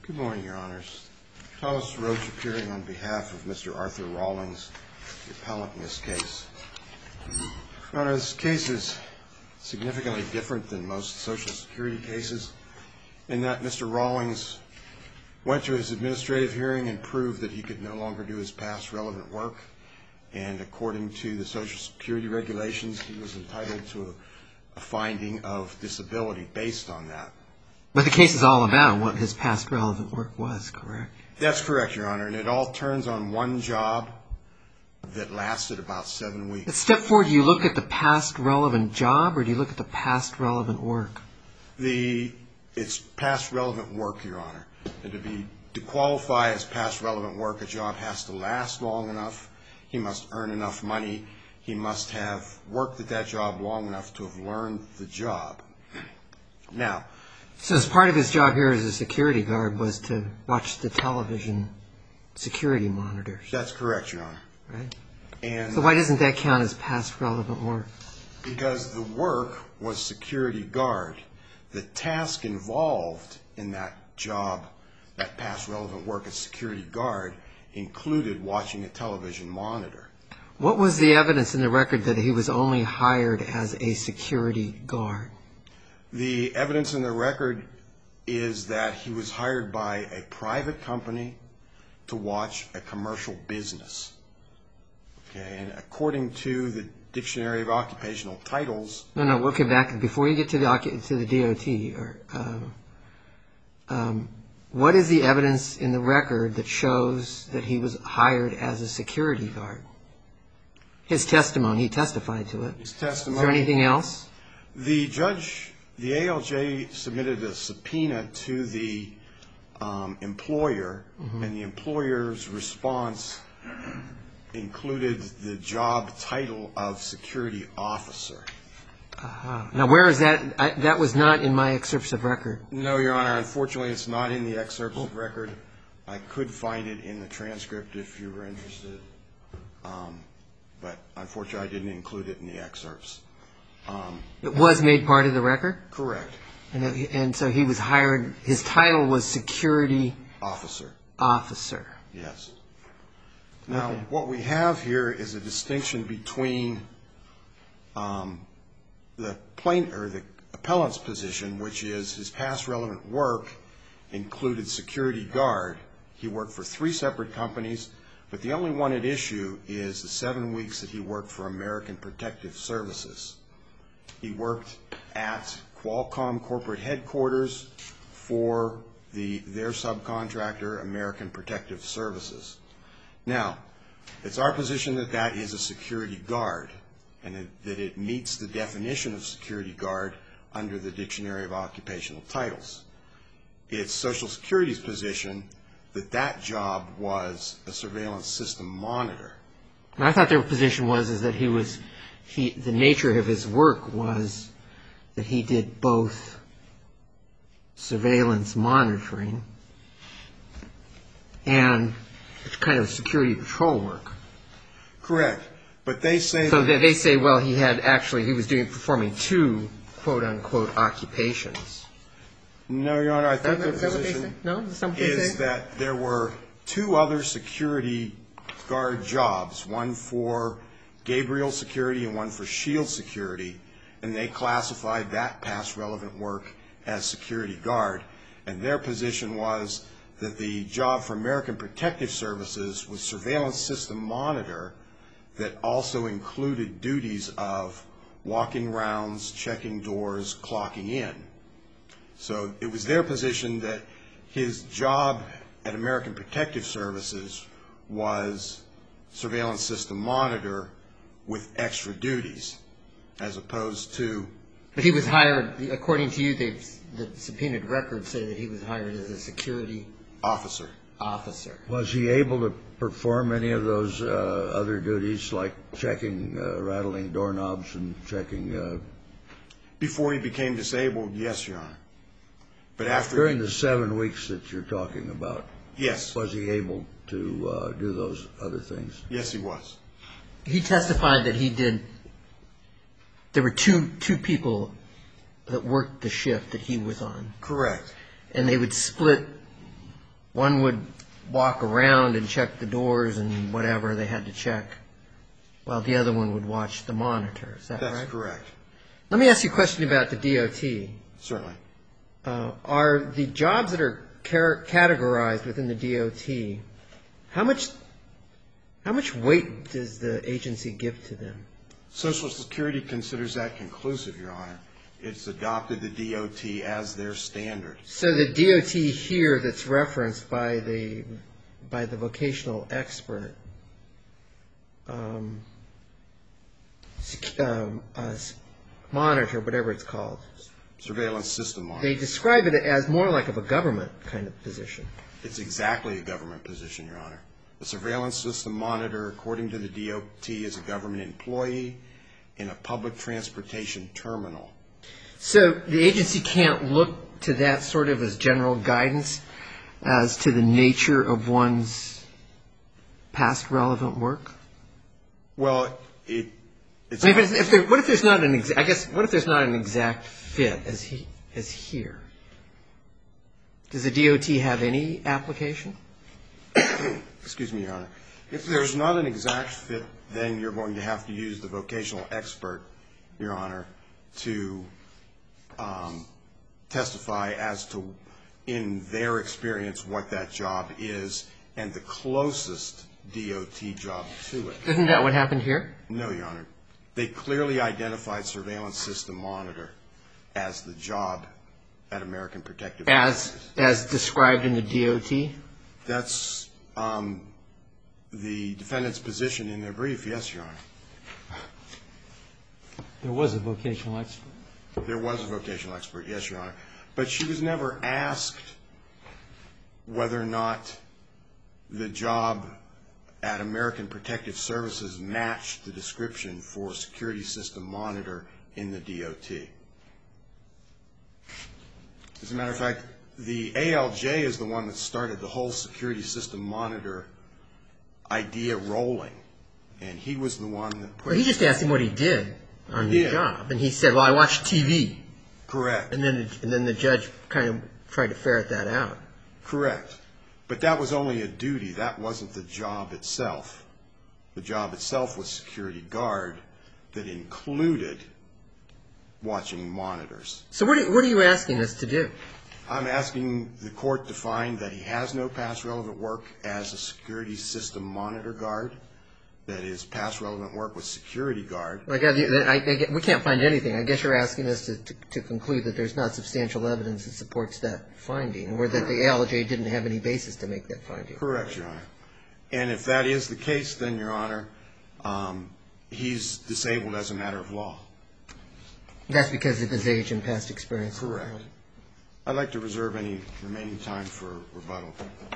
Good morning, Your Honors. Thomas Roach appearing on behalf of Mr. Arthur Rawlings, the appellant in this case. Your Honor, this case is significantly different than most Social Security cases in that Mr. Rawlings went to his administrative hearing and proved that he could no longer do his past relevant work, and according to the Social Security regulations, he was entitled to a finding of disability based on that. But the case is all about what his past relevant work was, correct? That's correct, Your Honor, and it all turns on one job that lasted about 7 weeks. At step 4, do you look at the past relevant job, or do you look at the past relevant work? It's past relevant work, Your Honor. And to qualify as past relevant work, a job has to last long enough, he must earn enough money, he must have worked at that job long enough to have learned the job. Now, so as part of his job here as a security guard was to watch the television security monitors. That's correct, Your Honor. Right. And so why doesn't that count as past relevant work? Because the work was security guard. The task involved in that job, that past relevant work as security guard, included watching a television monitor. What was the evidence in the record that he was only hired as a security guard? The evidence in the record is that he was hired by a private company to watch a commercial business. Okay, and according to the Dictionary of Occupational Titles... No, we'll get back. Before you get to the DOT, what is the evidence in the record that shows that he was hired as a security guard? His testimony, he testified to it. His testimony... Is there anything else? The ALJ submitted a subpoena to the employer, and the employer's response included the job title of security officer. Now, where is that? That was not in my excerpts of record. No, Your Honor. Unfortunately, it's not in the excerpts of record. I could find it in the transcript if you were interested, but unfortunately, I didn't include it in the excerpts. It was made part of the record? Correct. And so he was hired, his title was security... Officer. Officer. Yes. Now, what we have here is a distinction between the appellant's position, which is his past relevant work included security guard. He worked for 3 separate companies, but the only one at issue is the 7 weeks that he worked for American Protective Services. He worked at Qualcomm corporate headquarters for their subcontractor, American Protective Services. Now, it's our position that that is a security guard, and that it meets the definition of security guard under the Dictionary of Occupational Titles. It's Social Security's position that that job was a surveillance system monitor. I thought their position was that the nature of his work was that he did both surveillance monitoring and kind of security patrol work. Correct. But they say... So they say, well, he was performing 2, quote unquote, occupations. No, Your Honor, I think their position is that there were 2 other security guard jobs, one for Gabriel Security and one for Shield Security, and they classified that past relevant work as security guard, and their position was that the job for American Protective Services was surveillance system monitor that also included duties of walking rounds, checking doors, clocking in. So it was their position that his job at American Protective Services was surveillance system monitor with extra duties, as opposed to... But he was hired, according to you, the subpoenaed records say that he was hired as a security... Officer. Was he able to perform any of those other duties, like checking, rattling doorknobs and checking... Before he became disabled, yes, Your Honor. But after... During the 7 weeks that you're talking about... Yes. Was he able to do those other things? Yes, he was. He testified that he did... There were two people that worked the shift that he was on. Correct. And they would split one would walk around and check the doors and whatever they had to check, while the other one would watch the monitor. Is that right? That's correct. Let me ask you a question about the DOT. Certainly. Are the jobs that are categorized within the DOT, how much weight does the agency give to them? Social Security considers that conclusive, Your Honor. It's adopted the DOT as their standard. So the DOT here that's referenced by the vocational expert, monitor, whatever it's called. Surveillance system monitor. They describe it as more like of a government kind of position. It's exactly a government position, Your Honor. The surveillance system monitor, according to the DOT, is a government employee in a public transportation terminal. So the agency can't look to that sort of as general guidance as to the nature of one's past relevant work? Well, it's what if there's not an exact fit as here? Does the DOT have any application? Excuse me, Your Honor. If there's not an exact fit, then you're going to have to use the vocational expert, Your Honor, to testify as to, in their experience, what that job is and the closest DOT job to it. Isn't that what happened here? No, Your Honor. They clearly identified surveillance system monitor as the job at American Protective Services. As described in the DOT? That's the defendant's position in their brief, yes, Your Honor. There was a vocational expert. There was a vocational expert, yes, Your Honor. But she was never asked whether or not the job at American Protective Services matched the description for security system monitor in the DOT. As a matter of fact, the ALJ is the one that started the whole security system monitor idea rolling, and he was the one that put it. Well, he just asked him what he did on the job, and he said, well, I watched TV. Correct. And then the judge kind of tried to ferret that out. Correct. But that was only a duty. That wasn't the job itself. The job itself was security guard that included watching monitors. So what are you asking us to do? I'm asking the court to find that he has no past relevant work as a security system monitor guard, that his past relevant work was security guard. We can't find anything. I guess you're asking us to conclude that there's not substantial evidence that supports that finding, or that the ALJ didn't have any basis to make that finding. Correct, Your Honor. And if that is the case, then, Your Honor, he's disabled as a matter of law. That's because of his age and past experience. Correct. I'd like to reserve any remaining time for rebuttal.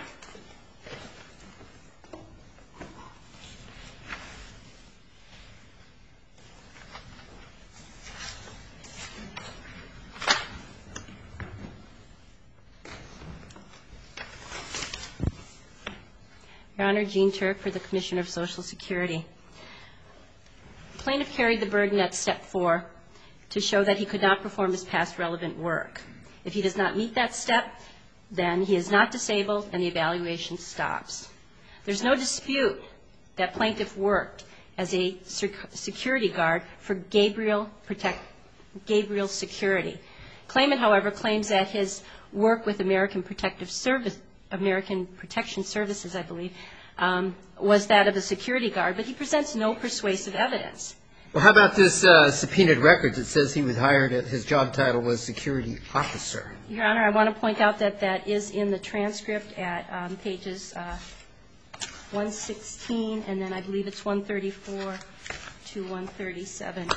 Your Honor, Jean Turk for the Commissioner of Social Security. The plaintiff carried the burden at Step 4 to show that he could not perform his past relevant work. If he does not meet that step, then he is not disabled and the evaluation stops. There's no dispute that plaintiff worked as a security guard for Gabriel Security. Claimant, however, claims that his work with American Protection Services, I believe, was that of a security guard, but he presents no persuasive evidence. Well, how about this subpoenaed record that says he was hired, his job title was security officer? Your Honor, I want to point out that that is in the transcript at pages 116, and then I believe it's 134 to 137.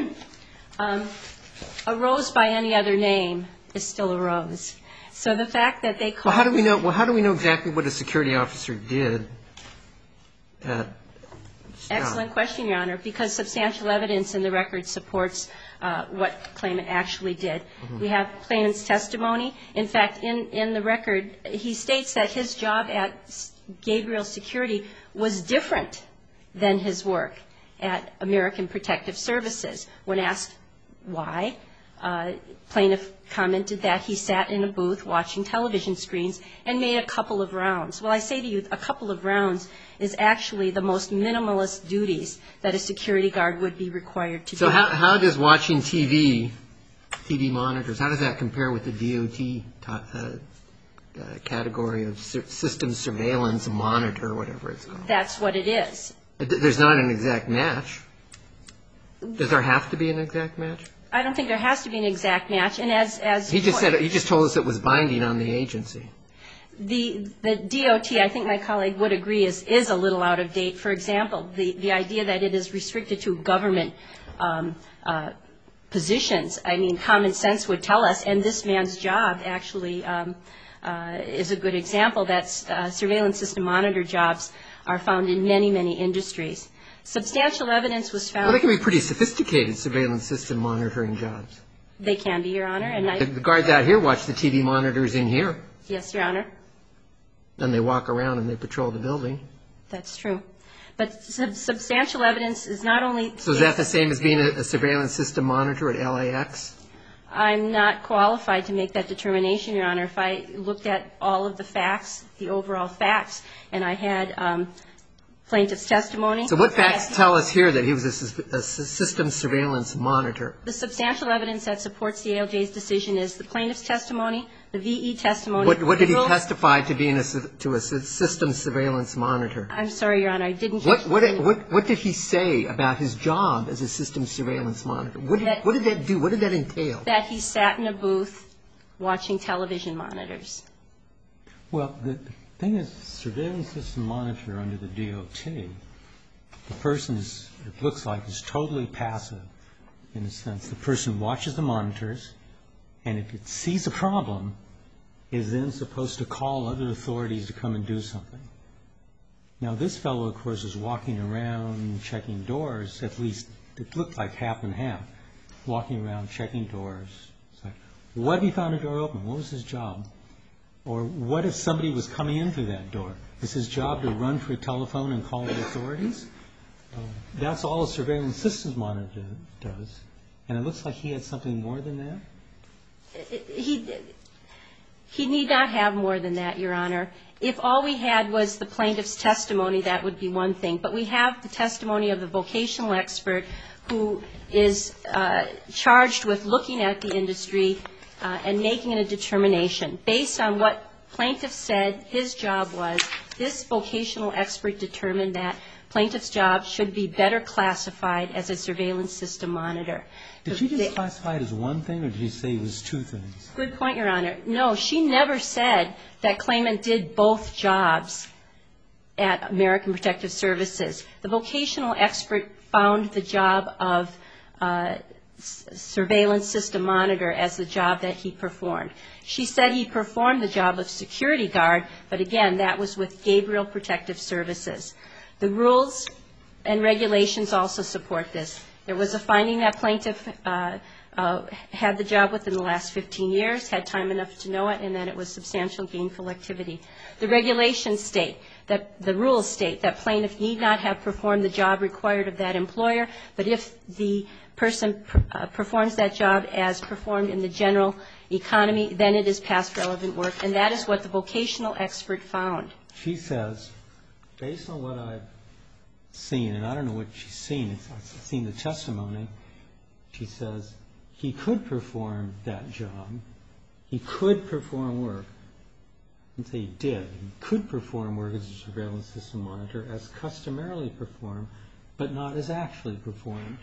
A rose by any other name is still a rose. So the fact that they call... Well, how do we know exactly what a security officer did at... Excellent question, Your Honor, because substantial evidence in the record supports what claimant actually did. Mm-hmm. We have claimant's testimony. In fact, in the record, he states that his job at Gabriel Security was different than his work at American Protective Services. When asked why, Plaintiff commented that he sat in a booth watching television screens and made a couple of rounds. Well, I say to you, a couple of rounds is actually the most minimalist duties that a security guard would be required to do. So how does watching TV monitors, how does that compare with the DOT category of system surveillance monitor, whatever it's called? That's what it is. There's not an exact match. Does there have to be an exact match? I don't think there has to be an exact match. And as he just told us it was binding on the agency. The DOT, I think my colleague would agree, is a little out of date. For example, the idea that it is restricted to government positions. I mean, common sense would tell us, and this man's job actually is a good example, that surveillance system monitor jobs are found in many, many industries. Substantial evidence was found. Well, they can be pretty sophisticated surveillance system monitoring jobs. They can be, Your Honor. And the guards out here watch the TV monitors in here. Yes, Your Honor. Then they walk around and they patrol the building. That's true. But substantial evidence is not only... So is that the same as being a surveillance system monitor at LAX? I'm not qualified to make that determination, Your Honor. If I looked at all of the facts, the overall facts, and I had plaintiff's testimony... So what facts tell us here that he was a system surveillance monitor? The substantial evidence that supports the ALJ's decision is the plaintiff's testimony, the VE testimony... What did he testify to being to a system surveillance monitor? I'm sorry, Your Honor, I didn't... What did he say about his job as a system surveillance monitor? What did that do? What did that entail? That he sat in a booth watching television monitors. Well, the thing is, surveillance system monitor under the DOT, the person is, it looks like, is totally passive in a sense. The person watches the monitors, and if it sees a problem, is then supposed to call other authorities to come and do something. Now, this fellow, of course, is walking around checking doors, at least it looked like half and half, walking around checking doors. It's like, what if he found a door open? What was his job? Or what if somebody was coming in through that door? Is his job to run for a telephone and call the authorities? That's all a surveillance systems monitor does. And it looks like he had something more than that? He need not have more than that, Your Honor. If all we had was the plaintiff's testimony, that would be one thing. But we have the testimony of the vocational expert who is charged with looking at the industry and making a determination. Based on what plaintiff said his job was, this vocational expert determined that plaintiff's job should be better classified as a surveillance system monitor. Did she just classify it as one thing, or did she say it was two things? Good point, Your Honor. No, she never said that claimant did both jobs at American Protective Services. The vocational expert found the job of surveillance system monitor as the job that he performed. She said he performed the job of security guard, but again, that was with Gabriel Protective Services. The rules and regulations also support this. There was a finding that plaintiff had the job within the last 15 years, had time enough to know it, and that it was substantial gainful activity. The regulations state, that the rules state that plaintiff need not have performed the job required of that employer, but if the person performs that job as performed in the general economy, then it is past relevant work, and that is what the vocational expert found. She says, based on what I've seen, and I don't know what she's seen, I've seen the testimony, she says he could perform that job, he could perform work, I didn't say he did, he could perform work as a surveillance system monitor as customarily performed, but not as actually performed.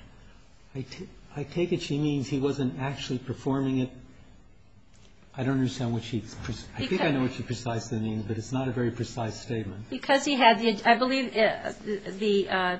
I take it she means he wasn't actually performing it. I don't understand what I think I know what she precisely means, but it's not a very precise statement. Because he had I believe the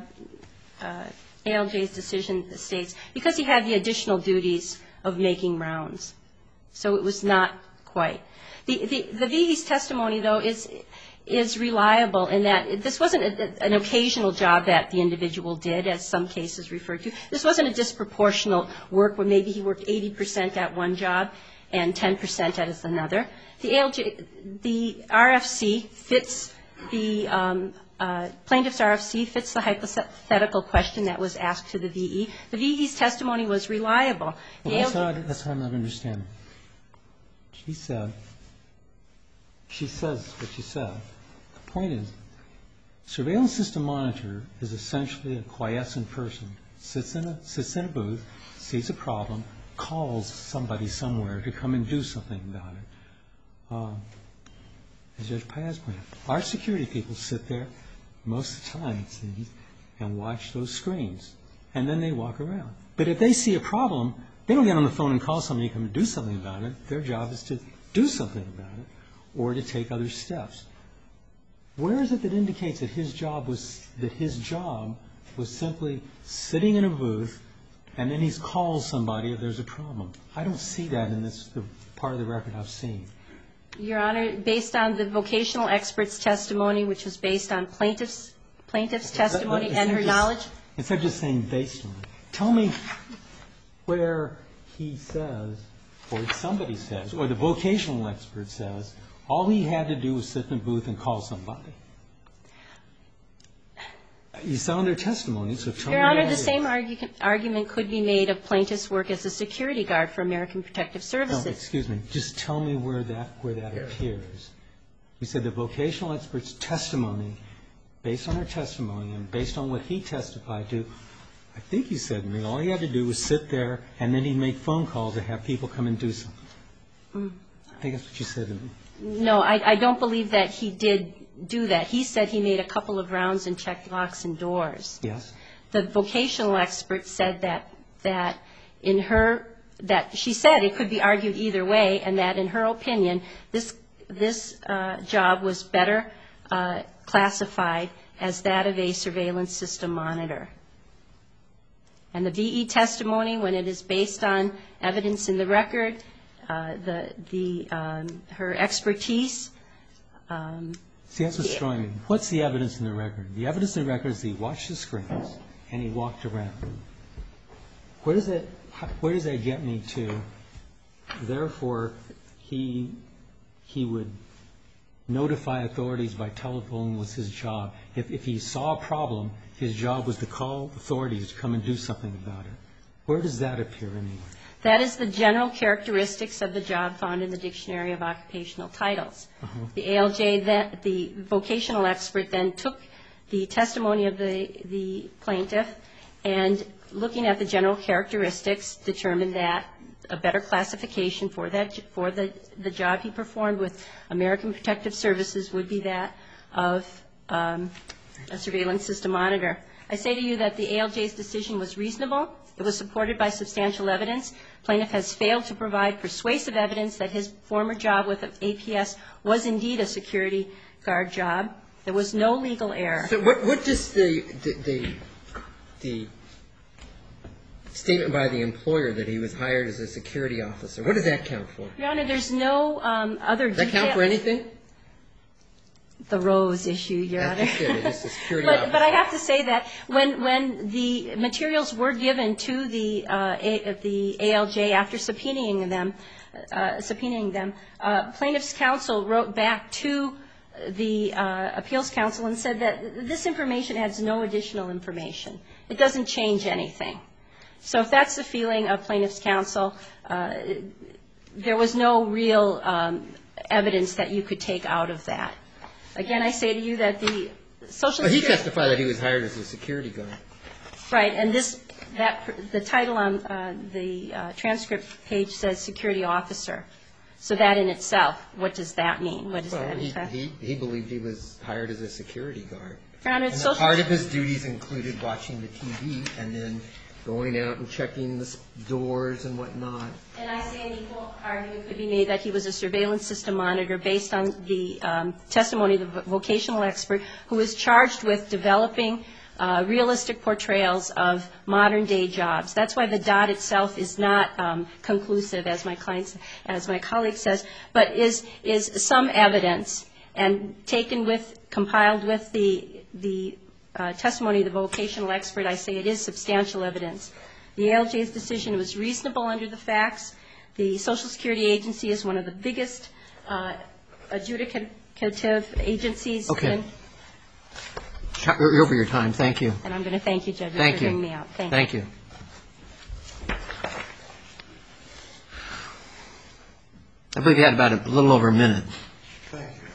ALJ's decision states, because he had the additional duties of making rounds. So it was not quite. The VE's testimony, though, is reliable in that this wasn't an occasional job that the individual did, as some cases refer to. This wasn't a disproportional work where maybe he worked 80% at one job and 10% at another. The RFC fits the plaintiff's RFC fits the hypothetical question that was asked to the VE. The VE's testimony was reliable. Well, that's what I'm not understanding. She says what she said. The point is, surveillance system monitor is essentially a quiescent person. Sits in a booth, sees a problem, calls somebody somewhere to come and do something about it. As Judge Paz pointed out, our security people sit there most of the time, it seems, and watch those screens. And then they walk around. But if they see a problem, they don't get on the phone and call somebody to come and do something about it. Their job is to do something about it or to take other steps. Where is it that indicates that his job was simply sitting in a booth and then he calls somebody if there's a problem? I don't see that in the part of the record I've seen. Your Honor, based on the vocational expert's testimony, which was based on plaintiff's testimony and her knowledge. Instead of just saying based on it, tell me where he says, or somebody says, or the vocational expert says, all he had to do was sit in a booth and call somebody. You saw in their testimony, so tell me. Your Honor, the same argument could be made of plaintiff's work as a security guard for American Protective Services. No, excuse me. Just tell me where that appears. You said the vocational expert's testimony, based on her testimony and based on what he testified to, I think you said to me, all he had to do was sit there and then he'd make phone calls to have people come and do something. I think that's what you said to me. No, I don't believe that he did do that. He said he made a couple of rounds and checked locks and doors. Yes. The vocational expert said that she said it could be argued either way, and that in her opinion, this job was better classified as that of a surveillance system monitor. And the VE testimony, when it is based on evidence in the record, her expertise. See, that's what's throwing me. What's the evidence in the record? The evidence in the record is he watched the screens and he walked around. Where does that get me to? Therefore, he would notify authorities by telephone was his job. If he saw a problem, his job was to call authorities to come and do something about it. Where does that appear anywhere? That is the general characteristics of the job found in the Dictionary of Occupational Titles. The ALJ, the vocational expert, then took the testimony of the plaintiff and, looking at the general characteristics, determined that a better classification for the job he performed with American Protective Services would be that of a surveillance system monitor. I say to you that the ALJ's decision was reasonable. It was supported by substantial evidence. Plaintiff has failed to provide persuasive evidence that his former job with APS was indeed a security guard job. There was no legal error. So what does the statement by the employer that he was hired as a security officer, what does that count for? Your Honor, there's no other detail. Does that count for anything? The Rose issue, Your Honor. It's a security officer. But I have to say that when the materials were given to the ALJ after subpoenaing them, plaintiff's counsel wrote back to the appeals counsel and said that this information adds no additional information. It doesn't change anything. So if that's the feeling of plaintiff's counsel, there was no real evidence that you could take out of that. Again, I say to you that the Social Security... He testified that he was hired as a security guard. Right, and the title on the transcript page says security officer. So that in itself, what does that mean? What does that mean? He believed he was hired as a security guard. Your Honor, and part of his duties included watching the TV and then going out and checking the doors and whatnot. And I say an equal argument could be made that he was a surveillance system monitor based on the testimony of the vocational expert who was charged with developing realistic portrayals of modern-day jobs. That's why the dot itself is not conclusive, as my colleague says, but is some evidence and compiled with the testimony of the vocational expert. I say it is substantial evidence. The ALJ's decision was reasonable under the facts. The Social Security Agency is one of the biggest adjudicative agencies. Okay. You're over your time. Thank you. And I'm going to thank you, judges, Thank for you. hearing me out. Thank you. I believe you had about a little over a minute. Thank you.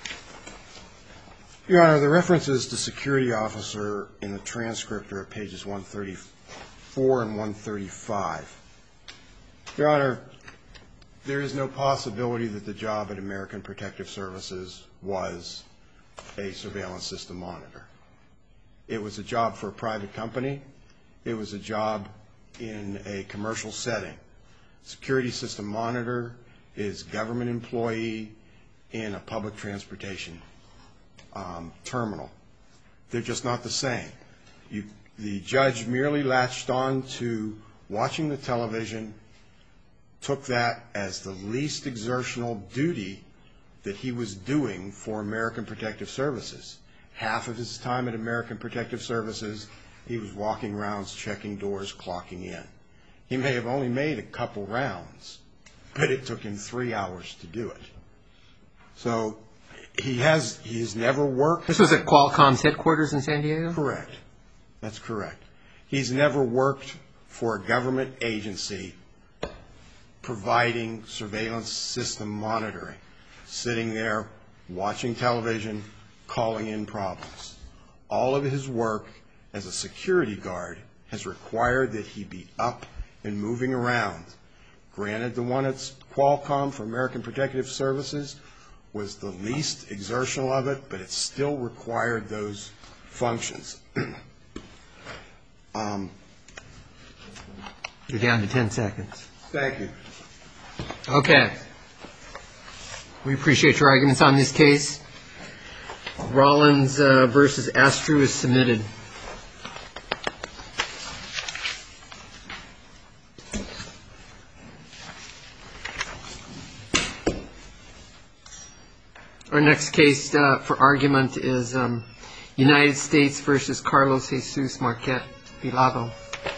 Your Honor, the references to security officer in the transcript are at pages 134 and 135. Your Honor, there is no possibility that the job at American Protective Services was a surveillance system monitor. It was a job for a private company. It was a job in a commercial setting. Security system monitor is government employee in a public transportation terminal. They're just not the same. The judge merely latched on to watching the television, took that as the least exertional duty that he was doing for American Protective Services. Half of his time at American Protective Services, he was walking rounds, checking doors, clocking in. He may have only made a couple rounds, but it took him 3 hours to do it. So he's never worked. This was at Qualcomm's headquarters in San Diego? Correct. That's correct. He's never worked for a government agency providing surveillance system monitoring, sitting there watching television, calling in problems. All of his work as a security guard has required that he be up and moving around. Granted, the one at Qualcomm for American Protective Services was the least exertional of it, but it still required those functions. You're down to 10 seconds. Thank you. Okay. We appreciate your arguments on this case. Rollins versus Astru is submitted. Our next case for argument is United States versus Carlos Jesus Marquette Villalobos.